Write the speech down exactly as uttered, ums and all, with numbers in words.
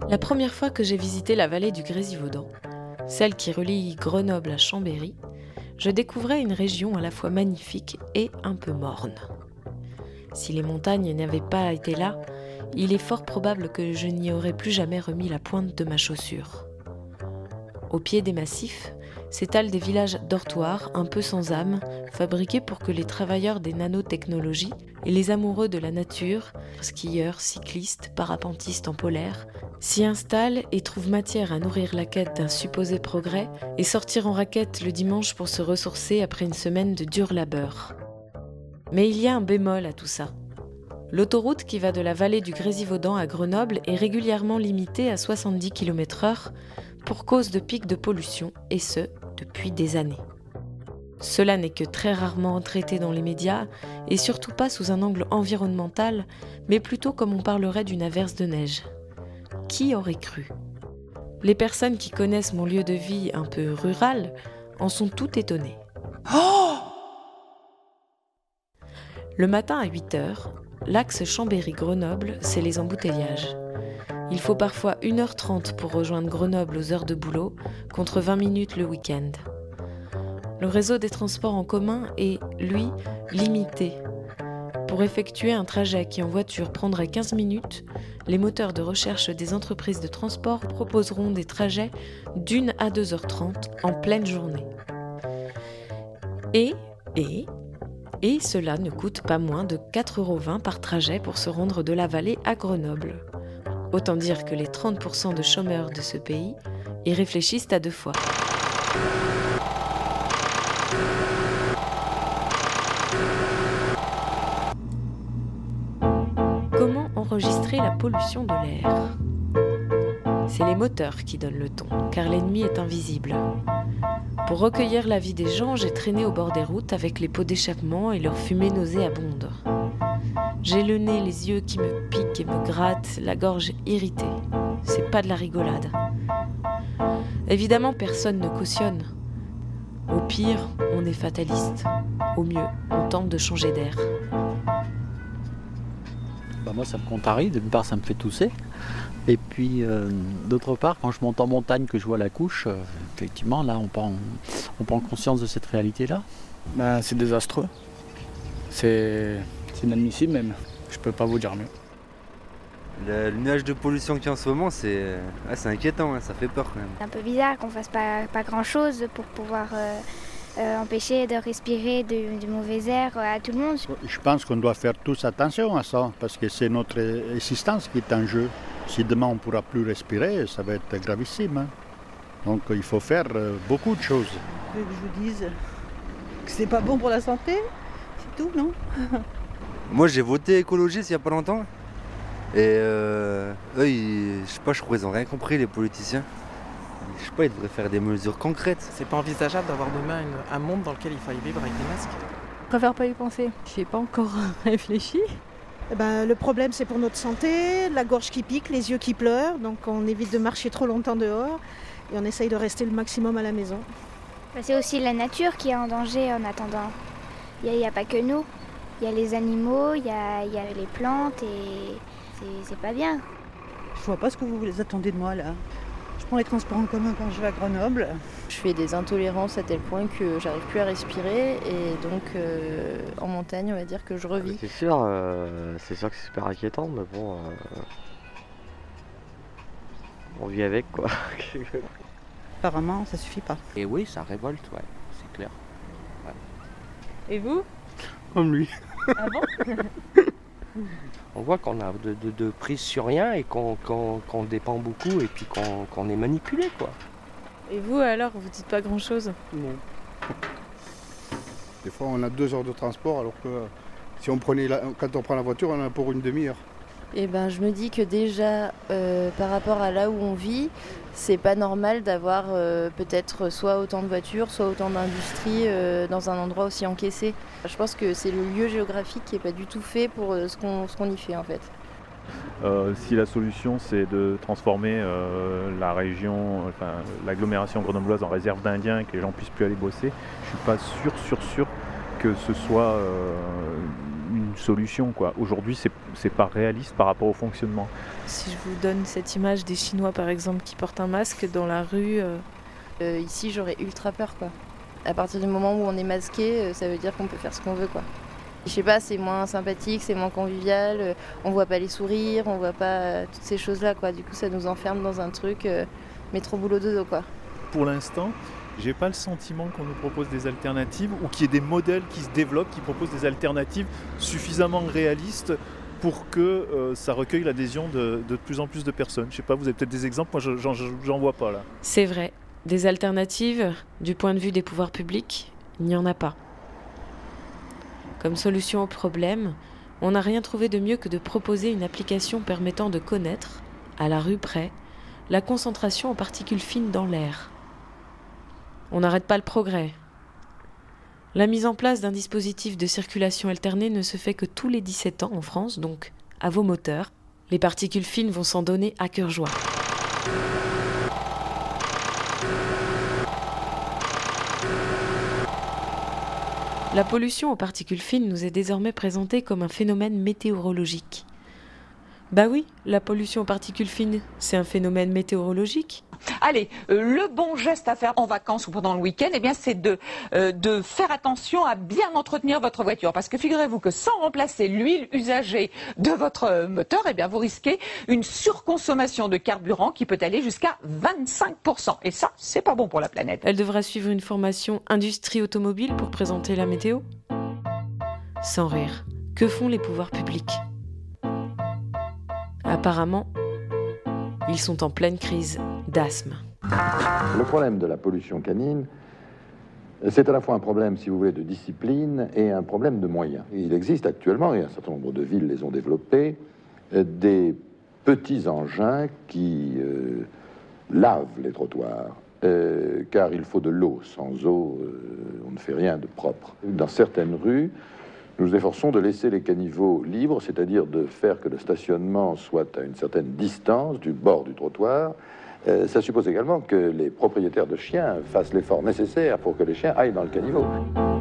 La première fois que j'ai visité la vallée du Grésivaudan, celle qui relie Grenoble à Chambéry, je découvrais une région à la fois magnifique et un peu morne. Si les montagnes n'avaient pas été là, il est fort probable que je n'y aurais plus jamais remis la pointe de ma chaussure. Au pied des massifs, s'étalent des villages dortoirs un peu sans âme, fabriqués pour que les travailleurs des nanotechnologies et les amoureux de la nature, skieurs, cyclistes, parapentistes en polaire, s'y installent et trouvent matière à nourrir la quête d'un supposé progrès et sortir en raquette le dimanche pour se ressourcer après une semaine de dur labeur. Mais il y a un bémol à tout ça. L'autoroute qui va de la vallée du Grésivaudan à Grenoble est régulièrement limitée à soixante-dix kilomètres heure pour cause de pics de pollution, et ce, depuis des années. Cela n'est que très rarement traité dans les médias, et surtout pas sous un angle environnemental, mais plutôt comme on parlerait d'une averse de neige. Qui aurait cru ? Les personnes qui connaissent mon lieu de vie un peu rural en sont toutes étonnées. Oh ! Le matin à huit heures, l'axe Chambéry-Grenoble, c'est les embouteillages. Il faut parfois une heure trente pour rejoindre Grenoble aux heures de boulot, contre vingt minutes le week-end. Le réseau des transports en commun est, lui, limité. Pour effectuer un trajet qui en voiture prendrait quinze minutes, les moteurs de recherche des entreprises de transport proposeront des trajets d'une à deux heures trente en pleine journée. Et, et, et cela ne coûte pas moins de quatre euros vingt par trajet pour se rendre de la vallée à Grenoble. Autant dire que les trente pour cent de chômeurs de ce pays y réfléchissent à deux fois. Comment enregistrer la pollution de l'air ? C'est les moteurs qui donnent le ton, car l'ennemi est invisible. Pour recueillir l'avis des gens, j'ai traîné au bord des routes avec les pots d'échappement et leur fumée nauséabonde. J'ai le nez, les yeux qui me piquent et me grattent, la gorge irritée. C'est pas de la rigolade. Évidemment, personne ne cautionne. Au pire, on est fataliste. Au mieux, on tente de changer d'air. Bah moi, ça me contrarie. D'une part, ça me fait tousser. Et puis, euh, d'autre part, quand je monte en montagne, que je vois la couche, euh, effectivement, là, on prend, on prend conscience de cette réalité-là. Bah, c'est désastreux. C'est... C'est inadmissible même, je peux pas vous dire mieux. Le, le nuage de pollution qu'il y a en ce moment, c'est, ah, c'est inquiétant, hein, ça fait peur quand même. C'est un peu bizarre qu'on fasse pas, pas grand chose pour pouvoir euh, euh, empêcher de respirer du, du mauvais air à tout le monde. Je pense qu'on doit faire tous attention à ça, parce que c'est notre existence qui est en jeu. Si demain on ne pourra plus respirer, ça va être gravissime. Hein. Donc il faut faire beaucoup de choses. Que je vous dise que c'est pas bon pour la santé, c'est tout, non ? Moi j'ai voté écologiste il n'y a pas longtemps et euh, eux, ils, je sais pas, je crois qu'ils ont rien compris les politiciens. Je sais pas, ils devraient faire des mesures concrètes. C'est pas envisageable d'avoir demain une, un monde dans lequel il faille vivre avec des masques. Je préfère pas y penser. J'y ai pas encore réfléchi. Eh ben, le problème c'est pour notre santé, la gorge qui pique, les yeux qui pleurent, donc on évite de marcher trop longtemps dehors et on essaye de rester le maximum à la maison. C'est aussi la nature qui est en danger en attendant. Il n'y a, a pas que nous. Il y a les animaux, il y a, y a les plantes et c'est, c'est pas bien. Je vois pas ce que vous attendez de moi là. Je prends les transports en commun quand je vais à Grenoble. Je fais des intolérances à tel point que j'arrive plus à respirer et donc euh, en montagne on va dire que je revis. C'est sûr, euh, c'est sûr que c'est super inquiétant, mais bon, euh, on vit avec quoi. Apparemment ça suffit pas. Et oui, ça révolte, ouais, c'est clair. Ouais. Et vous ? Comme lui. Ah bon ? On voit qu'on a de, de, de prise sur rien et qu'on, qu'on, qu'on dépend beaucoup et puis qu'on, qu'on est manipulé, quoi. Et vous alors, vous dites pas grand chose ? Non. Des fois on a deux heures de transport alors que si on prenait la, quand on prend la voiture on en a pour une demi-heure. Eh ben, je me dis que déjà, euh, par rapport à là où on vit, c'est pas normal d'avoir euh, peut-être soit autant de voitures, soit autant d'industries euh, dans un endroit aussi encaissé. Je pense que c'est le lieu géographique qui est pas du tout fait pour euh, ce qu'on, ce qu'on y fait en fait. Euh, si la solution c'est de transformer euh, la région, enfin l'agglomération grenobloise en réserve d'Indiens et que les gens puissent plus aller bosser, je suis pas sûr, sûr, sûr que ce soit euh, une solution, quoi. Aujourd'hui, c'est, c'est pas réaliste par rapport au fonctionnement. Si je vous donne cette image des Chinois par exemple qui portent un masque dans la rue... Euh... Euh, ici j'aurais ultra peur quoi. À partir du moment où on est masqué, euh, ça veut dire qu'on peut faire ce qu'on veut quoi. Je sais pas, c'est moins sympathique, c'est moins convivial, euh, on voit pas les sourires, on voit pas euh, toutes ces choses là quoi. Du coup ça nous enferme dans un truc euh, métro boulot dodo quoi. Pour l'instant, j'ai pas le sentiment qu'on nous propose des alternatives ou qu'il y ait des modèles qui se développent, qui proposent des alternatives suffisamment réalistes pour que euh, ça recueille l'adhésion de, de plus en plus de personnes. Je sais pas, vous avez peut-être des exemples, moi je, j'en, j'en vois pas là. C'est vrai, des alternatives, du point de vue des pouvoirs publics, il n'y en a pas. Comme solution au problème, on n'a rien trouvé de mieux que de proposer une application permettant de connaître, à la rue près, la concentration en particules fines dans l'air. On n'arrête pas le progrès. La mise en place d'un dispositif de circulation alternée ne se fait que tous les dix-sept ans en France, donc à vos moteurs. Les particules fines vont s'en donner à cœur joie. La pollution aux particules fines nous est désormais présentée comme un phénomène météorologique. Bah oui, la pollution aux particules fines, c'est un phénomène météorologique. Allez, euh, le bon geste à faire en vacances ou pendant le week-end, eh bien, c'est de, euh, de faire attention à bien entretenir votre voiture. Parce que figurez-vous que sans remplacer l'huile usagée de votre moteur, eh bien, vous risquez une surconsommation de carburant qui peut aller jusqu'à vingt-cinq pour cent. Et ça, c'est pas bon pour la planète. Elle devra suivre une formation industrie automobile pour présenter la météo ? Sans rire, que font les pouvoirs publics ? Apparemment, ils sont en pleine crise d'asthme. Le problème de la pollution canine, c'est à la fois un problème, si vous voulez, de discipline et un problème de moyens. Il existe actuellement, et un certain nombre de villes les ont développés, des petits engins qui euh, lavent les trottoirs, euh, car il faut de l'eau. Sans eau, euh, on ne fait rien de propre. Dans certaines rues, nous nous efforçons de laisser les caniveaux libres, c'est-à-dire de faire que le stationnement soit à une certaine distance du bord du trottoir. Euh, ça suppose également que les propriétaires de chiens fassent l'effort nécessaire pour que les chiens aillent dans le caniveau.